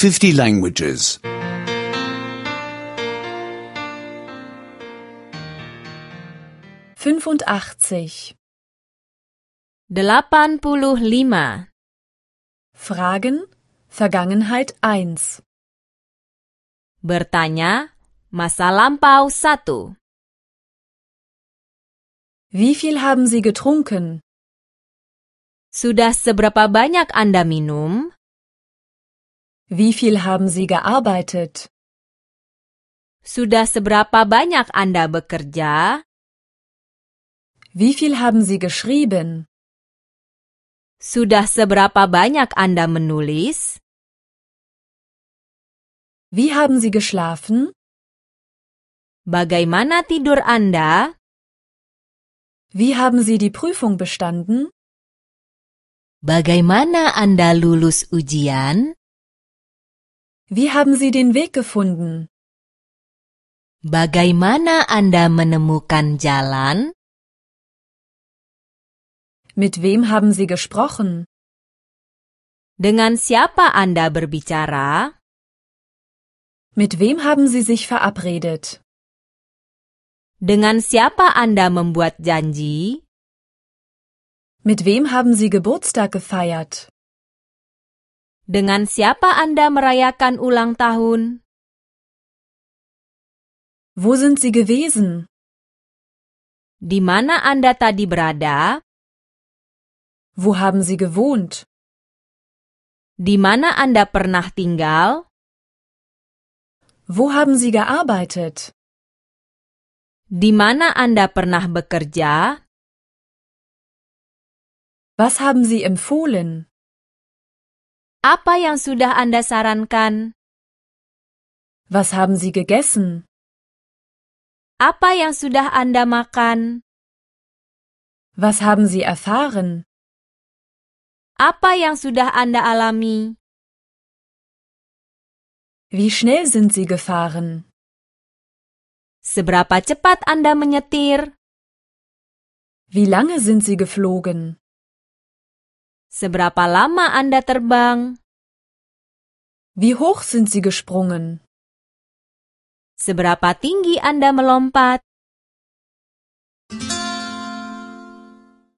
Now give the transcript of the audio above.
50 languages. 85. 85. Fragen, Vergangenheit 1. Bertanya, masa lampau 1. Wie viel haben Sie getrunken? Sudah seberapa banyak Anda minum? Wie viel haben Sie gearbeitet? Sudah seberapa banyak Anda bekerja? Wie viel haben Sie geschrieben? Sudah seberapa banyak Anda menulis? Wie haben Sie geschlafen? Bagaimana tidur Anda? Wie haben Sie die Prüfung bestanden? Bagaimana Anda lulus ujian? Wie haben Sie den Weg gefunden? Bagaimana Anda menemukan jalan? Mit wem haben Sie gesprochen? Dengan siapa Anda berbicara? Mit wem haben Sie sich verabredet? Dengan siapa Anda membuat janji? Mit wem haben Sie Geburtstag gefeiert? Dengan siapa Anda merayakan ulang tahun? Wo sind Sie gewesen? Di mana Anda tadi berada? Wo haben Sie gewohnt? Di mana Anda pernah tinggal? Wo haben Sie gearbeitet? Di mana Anda pernah bekerja? Was haben Sie empfohlen? Apa yang sudah Anda sarankan? Was haben Sie gegessen? Apa yang sudah Anda makan? Was haben Sie erfahren? Apa yang sudah Anda alami? Wie schnell sind Sie gefahren? Seberapa cepat Anda menyetir? Wie lange sind Sie geflogen? Seberapa lama Anda terbang? Wie hoch sind Sie gesprungen? Seberapa tinggi Anda melompat?